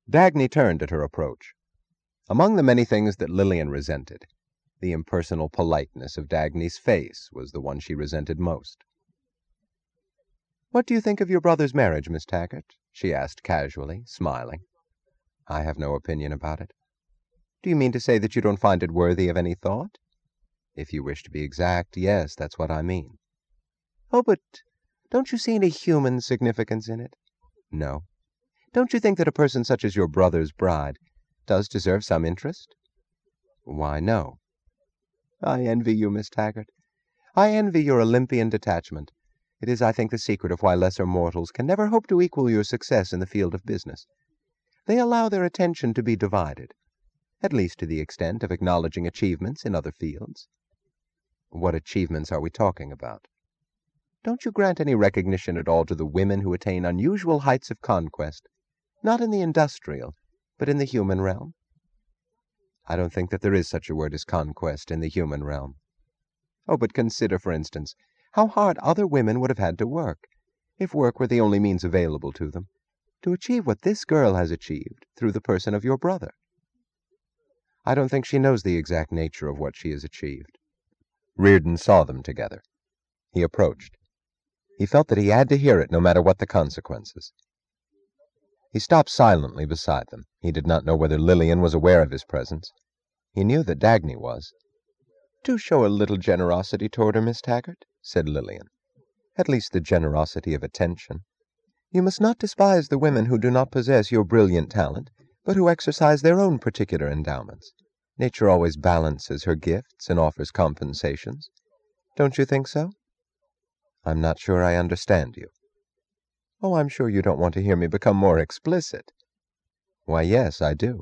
Dagny turned at her approach. Among the many things that Lillian resented, the impersonal politeness of Dagny's face was the one she resented most. "What do you think of your brother's marriage, Miss Taggart?" she asked casually, smiling. "I have no opinion about it." "Do you mean to say that you don't find it worthy of any thought?" "If you wish to be exact, yes, that's what I mean." "Oh, but don't you see any human significance in it?" "No." "Don't you think that a person such as your brother's bride does deserve some interest?" "Why, no." "I envy you, Miss Taggart. I envy your Olympian detachment. It is, I think, the secret of why lesser mortals can never hope to equal your success in the field of business. They allow their attention to be divided, at least to the extent of acknowledging achievements in other fields." "What achievements are we talking about?" "Don't you grant any recognition at all to the women who attain unusual heights of conquest, not in the industrial, but in the human realm?" "I don't think that there is such a word as conquest in the human realm." "Oh, but consider, for instance, how hard other women would have had to work, if work were the only means available to them, to achieve what this girl has achieved through the person of your brother." "I don't think she knows the exact nature of what she has achieved." Reardon saw them together. He approached. He felt that he had to hear it no matter what the consequences. He stopped silently beside them. He did not know whether Lillian was aware of his presence. He knew that Dagny was. "Do show a little generosity toward her, Miss Taggart," said Lillian. "At least the generosity of attention. You must not despise the women who do not possess your brilliant talent, but who exercise their own particular endowments. Nature always balances her gifts and offers compensations. Don't you think so?" "I'm not sure I understand you." "Oh, I'm sure you don't want to hear me become more explicit." "Why, yes, I do."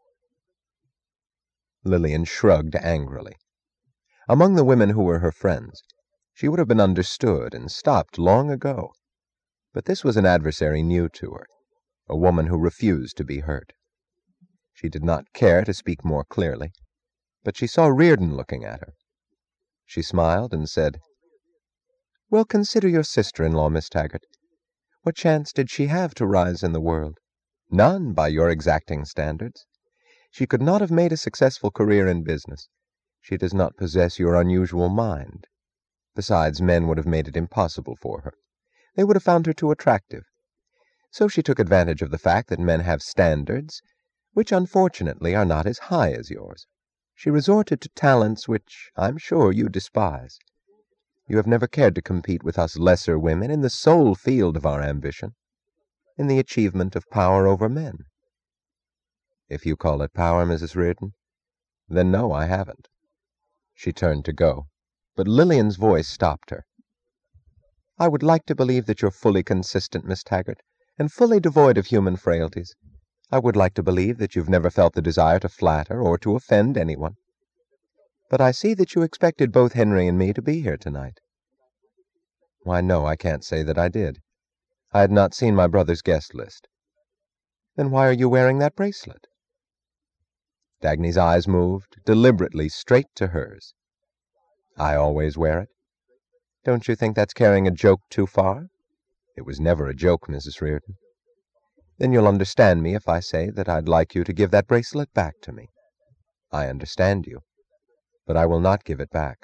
Lillian shrugged angrily. Among the women who were her friends, she would have been understood and stopped long ago. But this was an adversary new to her, a woman who refused to be hurt. She did not care to speak more clearly, but she saw Reardon looking at her. She smiled and said, "Well, consider your sister-in-law, Miss Taggart. What chance did she have to rise in the world? None, by your exacting standards. She could not have made a successful career in business. She does not possess your unusual mind. Besides, men would have made it impossible for her. They would have found her too attractive. So she took advantage of the fact that men have standards, which unfortunately are not as high as yours. She resorted to talents which I'm sure you despise. You have never cared to compete with us lesser women in the sole field of our ambition, in the achievement of power over men." "If you call it power, Mrs. Reardon, then no, I haven't." She turned to go, but Lillian's voice stopped her. "I would like to believe that you're fully consistent, Miss Taggart, and fully devoid of human frailties. I would like to believe that you've never felt the desire to flatter or to offend anyone. But I see that you expected both Henry and me to be here tonight." "Why, no, I can't say that I did. I had not seen my brother's guest list." "Then why are you wearing that bracelet?" Dagny's eyes moved, deliberately, straight to hers. "I always wear it." "Don't you think that's carrying a joke too far?" "It was never a joke, Mrs. Reardon." "Then you'll understand me if I say that I'd like you to give that bracelet back to me." "I understand you, but I will not give it back."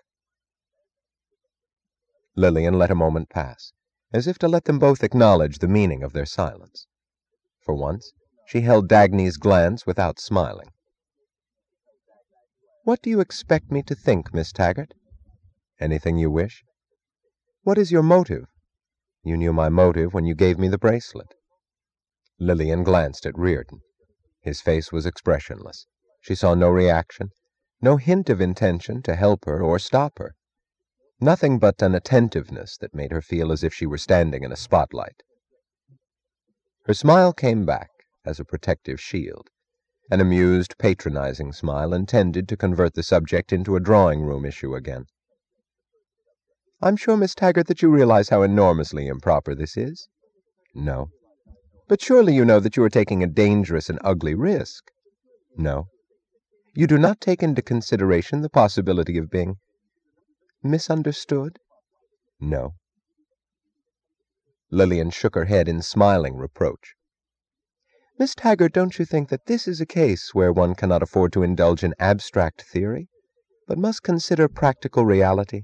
Lillian let a moment pass, as if to let them both acknowledge the meaning of their silence. For once, she held Dagny's glance without smiling. "What do you expect me to think, Miss Taggart?" "Anything you wish." "What is your motive?" "You knew my motive when you gave me the bracelet." Lillian glanced at Reardon. His face was expressionless. She saw no reaction, no hint of intention to help her or stop her. Nothing but an attentiveness that made her feel as if she were standing in a spotlight. Her smile came back as a protective shield, an amused, patronizing smile intended to convert the subject into a drawing-room issue again. "I'm sure, Miss Taggart, that you realize how enormously improper this is." "No." "But surely you know that you are taking a dangerous and ugly risk." "No." "You do not take into consideration the possibility of being misunderstood?" "No." Lillian shook her head in smiling reproach. Miss Taggart, don't you think that this is a case where one cannot afford to indulge in abstract theory, but must consider practical reality?"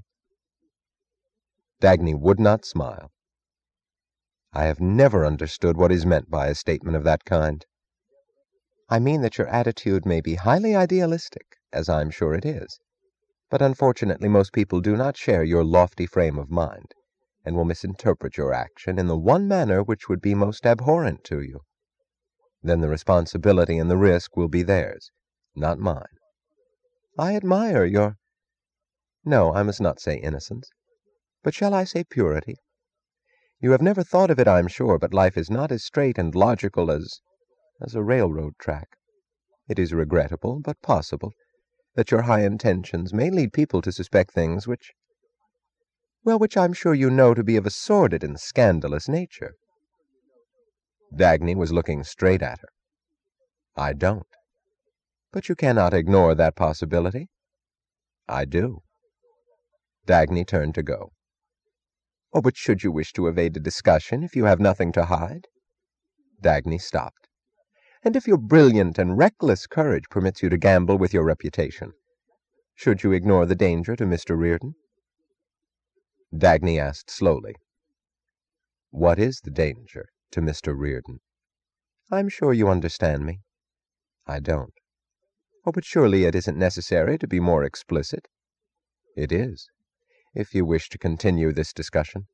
Dagny would not smile. "I have never understood what is meant by a statement of that kind." "I mean that your attitude may be highly idealistic, as I am sure it is, but unfortunately most people do not share your lofty frame of mind, and will misinterpret your action in the one manner which would be most abhorrent to you. Then the responsibility and the risk will be theirs, not mine." "I admire your— no, I must not say innocence, but shall I say purity? You have never thought of it, I am sure, but life is not as straight and logical as a railroad track. It is regrettable, but possible, that your high intentions may lead people to suspect things which I am sure you know to be of a sordid and scandalous nature." Dagny was looking straight at her. "I don't." "But you cannot ignore that possibility." "I do." Dagny turned to go. "Oh, but should you wish to evade a discussion if you have nothing to hide?" Dagny stopped. "And if your brilliant and reckless courage permits you to gamble with your reputation, should you ignore the danger to Mr. Reardon?" Dagny asked slowly, "What is the danger to Mr. Reardon?" "I'm sure you understand me." "I don't." "Oh, but surely it isn't necessary to be more explicit." "It is, if you wish to continue this discussion."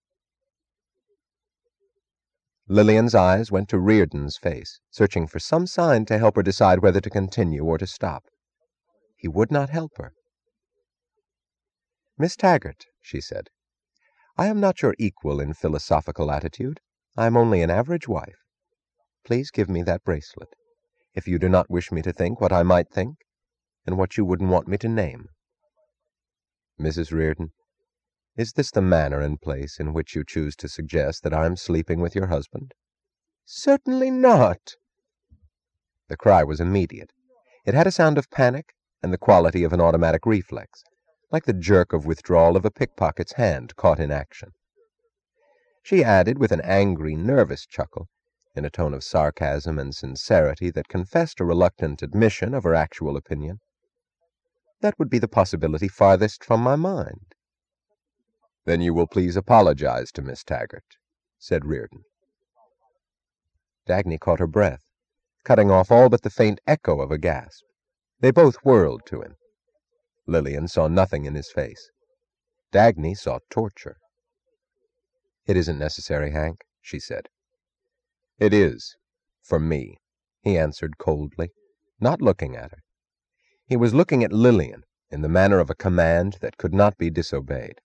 Lillian's eyes went to Reardon's face, searching for some sign to help her decide whether to continue or to stop. He would not help her. "Miss Taggart," she said, "I am not your equal in philosophical attitude. I am only an average wife. Please give me that bracelet, if you do not wish me to think what I might think, and what you wouldn't want me to name. Mrs. Reardon, is this the manner and place in which you choose to suggest that I am sleeping with your husband?" "Certainly not." The cry was immediate. It had a sound of panic and the quality of an automatic reflex, like the jerk of withdrawal of a pickpocket's hand caught in action. She added with an angry, nervous chuckle, in a tone of sarcasm and sincerity that confessed a reluctant admission of her actual opinion, "That would be the possibility farthest from my mind." "Then you will please apologize to Miss Taggart," said Reardon. Dagny caught her breath, cutting off all but the faint echo of a gasp. They both whirled to him. Lillian saw nothing in his face. Dagny saw torture. "It isn't necessary, Hank," she said. "It is, for me," he answered coldly, not looking at her. He was looking at Lillian in the manner of a command that could not be disobeyed.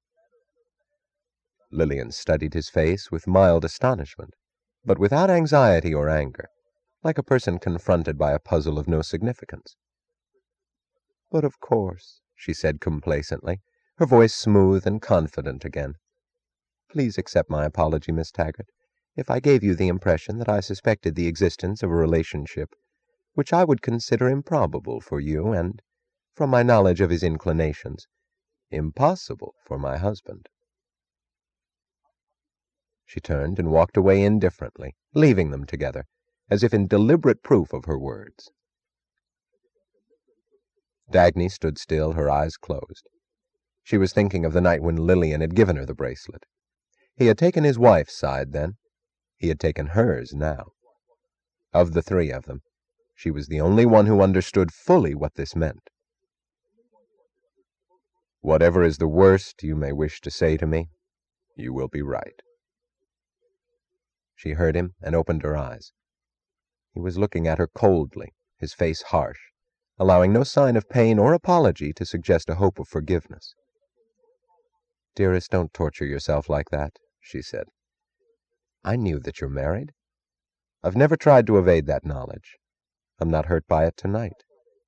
Lillian studied his face with mild astonishment, but without anxiety or anger, like a person confronted by a puzzle of no significance. "But of course," she said complacently, her voice smooth and confident again. "Please accept my apology, Miss Taggart, if I gave you the impression that I suspected the existence of a relationship which I would consider improbable for you and, from my knowledge of his inclinations, impossible for my husband." She turned and walked away indifferently, leaving them together, as if in deliberate proof of her words. Dagny stood still, her eyes closed. She was thinking of the night when Lillian had given her the bracelet. He had taken his wife's side then. He had taken hers now. Of the three of them, she was the only one who understood fully what this meant. "Whatever is the worst you may wish to say to me, you will be right." She heard him and opened her eyes. He was looking at her coldly, his face harsh, allowing no sign of pain or apology to suggest a hope of forgiveness. "Dearest, don't torture yourself like that," she said. "I knew that you're married. I've never tried to evade that knowledge. I'm not hurt by it tonight."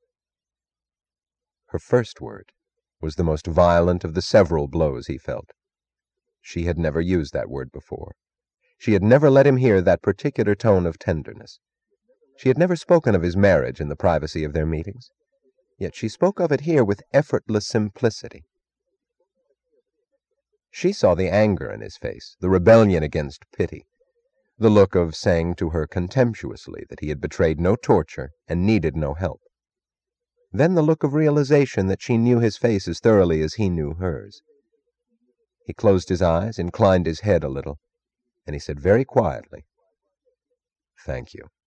Her first word was the most violent of the several blows he felt. She had never used that word before. She had never let him hear that particular tone of tenderness. She had never spoken of his marriage in the privacy of their meetings, yet she spoke of it here with effortless simplicity. She saw the anger in his face, the rebellion against pity, the look of saying to her contemptuously that he had betrayed no torture and needed no help. Then the look of realization that she knew his face as thoroughly as he knew hers. He closed his eyes, inclined his head a little, and he said very quietly, "Thank you."